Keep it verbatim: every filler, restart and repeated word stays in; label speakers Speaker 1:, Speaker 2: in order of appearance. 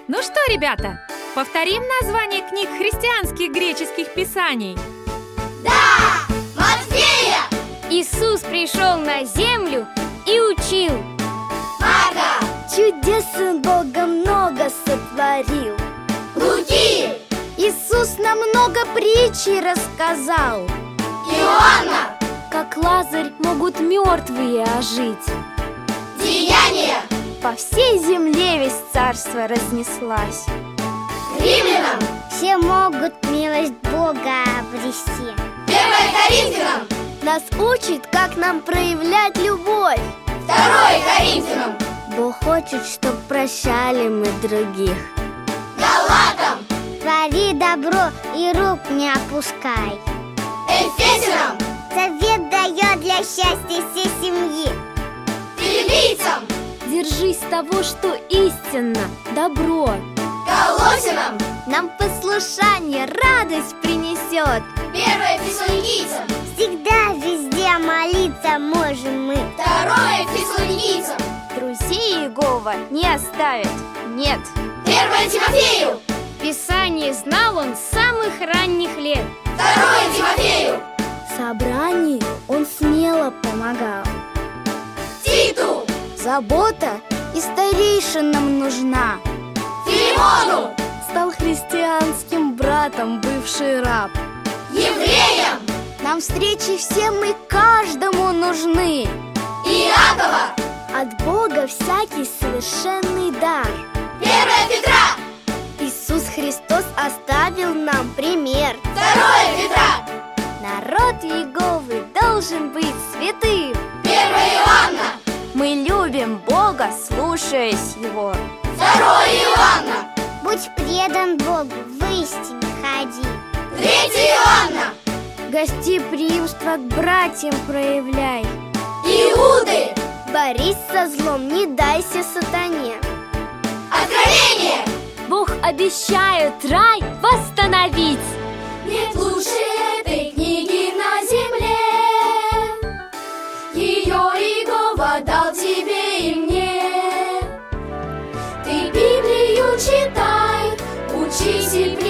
Speaker 1: Ну что, ребята, повторим название книг христианских греческих писаний?
Speaker 2: Да! Матфея!
Speaker 3: Иисус пришел на землю и учил.
Speaker 2: Марка!
Speaker 3: Чудес Сын Бога много сотворил.
Speaker 2: Луки!
Speaker 3: Иисус нам много притчей рассказал.
Speaker 2: Иоанна!
Speaker 3: Как Лазарь могут мертвые ожить.
Speaker 2: Деяния!
Speaker 3: По всей земле весь царство разнеслась.
Speaker 2: Римлянам!
Speaker 3: Все могут милость Бога обрести.
Speaker 2: Первое Коринфянам!
Speaker 3: Нас учит, как нам проявлять любовь.
Speaker 2: Второе Коринфянам!
Speaker 3: Бог хочет, чтоб прощали мы других.
Speaker 2: Галатам!
Speaker 3: Твори добро и рук не опускай.
Speaker 2: Эфесянам!
Speaker 3: Совет дает для счастья всей семьи.
Speaker 2: Филиппийцам!
Speaker 3: Держись того, что истинно, добро.
Speaker 2: Колоссянам!
Speaker 3: Нам послушание радость принесет.
Speaker 2: Первое Фессалоникийцам!
Speaker 3: Всегда везде молиться можем мы.
Speaker 2: Второе Фессалоникийцам!
Speaker 3: Друзей Иегова не оставит, нет.
Speaker 2: Первое Тимофею!
Speaker 3: Писание знал он с самых ранних лет.
Speaker 2: Второе Тимофею!
Speaker 3: В собрании он смело помогал.
Speaker 2: Титу!
Speaker 3: Забота и старейшинам нужна.
Speaker 2: Филимону!
Speaker 3: Стал христианским братом бывший раб.
Speaker 2: Евреям!
Speaker 3: Нам встречи всем и каждому нужны.
Speaker 2: Иакова!
Speaker 3: От Бога всякий совершенный дар.
Speaker 2: Первое Петра!
Speaker 3: Иисус Христос оставил нам пример.
Speaker 2: Второе Петра!
Speaker 3: Народ Иеговы должен быть святым.
Speaker 2: Первое Иоанна!
Speaker 3: Мы любим Бога, слушаясь Его.
Speaker 2: Второе Иоанна!
Speaker 3: Будь предан Богу, в истине ходи.
Speaker 2: Третье Иоанна!
Speaker 3: Гостеприимство к братьям проявляй.
Speaker 2: Иуды!
Speaker 3: Борись со злом, не дайся сатане.
Speaker 2: Откровение!
Speaker 3: Бог обещает рай восстановить.
Speaker 2: Нет лучше этой книги на земле. Ее Иегова дал тебе и мне. Ты Библию читай, учись и